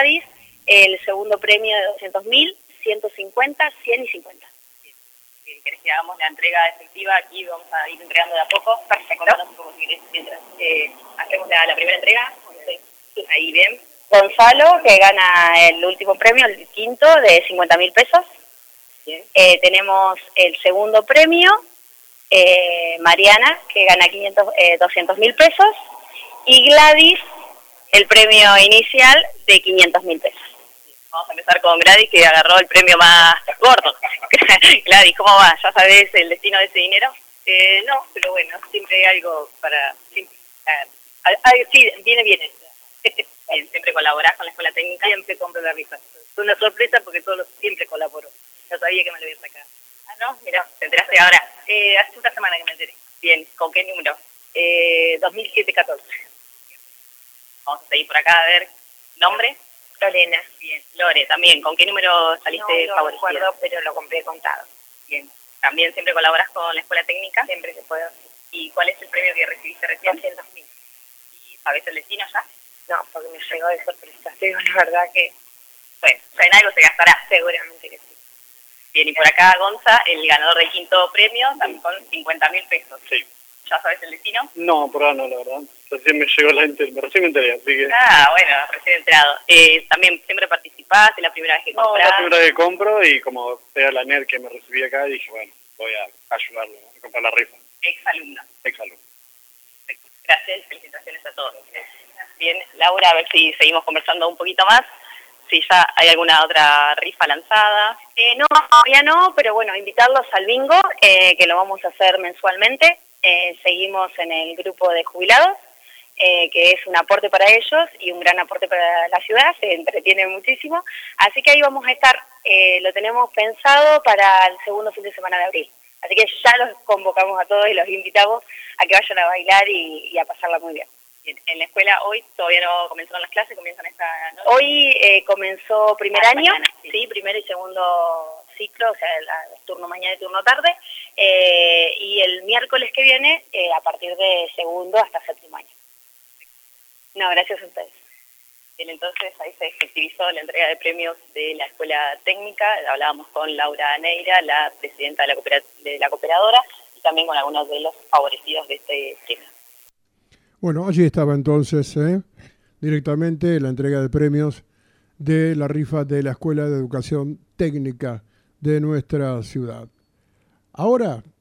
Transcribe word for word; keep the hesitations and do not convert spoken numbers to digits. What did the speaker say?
Gladys el segundo premio de doscientos mil, ciento cincuenta, cien y cincuenta. Si querés que hagamos la entrega efectiva, aquí vamos a ir entregando de a poco. Perfecto. Contanos un poco si querés, mientras eh, hacemos la, la primera entrega. Sí. Ahí bien. Gonzalo, que gana el último premio, el quinto, de cincuenta mil pesos. Bien. Eh, tenemos el segundo premio, eh, Mariana, que gana quinientos, eh, doscientos mil pesos. Y Gladys, el premio inicial de quinientos mil pesos. Vamos a empezar con Gladys, que agarró el premio más gordo. Gladys, ¿cómo va? ¿Ya sabés el destino de ese dinero? Eh, no, pero bueno, siempre hay algo para... Siempre, Ah, ah, sí, viene bien. bien, siempre colaborás con la escuela técnica. Siempre compro la rifa. Es una sorpresa porque todo, siempre colaboro. No sabía que me lo iba a sacar. Ah, no, mira, te enteraste ahora. Eh, hace una semana que me enteré. Bien, ¿con qué número? Eh, dos mil siete catorce. Vamos a seguir por acá a ver. ¿Nombre? Lorena. Bien. Lore, también, ¿con qué número saliste no, no favorecida? recuerdo, pero lo compré contado. Bien. ¿También siempre colaboras con la escuela técnica? Siempre que puedo. ¿Y cuál es el premio que recibiste recién? doscientos mil. ¿Y sabés el destino ya? No, porque me llegó de sorpresa. Te digo la verdad que... Bueno, ya en algo se gastará. Seguramente que sí. Bien, y por acá Gonza, el ganador del quinto premio, también con cincuenta mil pesos. Sí. ¿Ya sabes el destino? No, por ahora no, la verdad. Recién me llegó la enter, recién me enteré, así que... Ah, bueno, recién enterado. Eh, ¿También siempre participás? ¿Es la primera vez que No, comprás? la primera vez que compro y como era la N E R que me recibí acá, dije, bueno, voy a ayudarlo a comprar la rifa. Ex alumno. Exalumno. Gracias y felicitaciones a todos. Bien, Laura, a ver si seguimos conversando un poquito más. Si ya hay alguna otra rifa lanzada. Eh, no, todavía no, pero bueno, invitarlos al bingo, eh, que lo vamos a hacer mensualmente. Eh, seguimos en el grupo de jubilados, eh, que es un aporte para ellos y un gran aporte para la ciudad, se entretienen muchísimo. Así que ahí vamos a estar, eh, lo tenemos pensado para el segundo fin de semana de abril. Así que ya los convocamos a todos y los invitamos a que vayan a bailar y, y a pasarla muy bien. Bien, en la escuela hoy todavía no comenzaron las clases, comienzan esta noche. Hoy eh, comenzó primer Ah, año, mañana, sí. sí, primer y segundo ciclo, o sea, el, el turno mañana y turno tarde, eh, y el miércoles que viene eh, a partir de segundo hasta séptimo año. No, gracias a ustedes. Bien, entonces ahí se efectivizó la entrega de premios de la escuela técnica. Hablábamos con Laura Neira, la presidenta de la, coopera- de la cooperadora, y también con algunos de los favorecidos de este premio. Bueno, allí estaba entonces ¿eh? directamente la entrega de premios de la rifa de la Escuela de Educación Técnica de nuestra ciudad. Ahora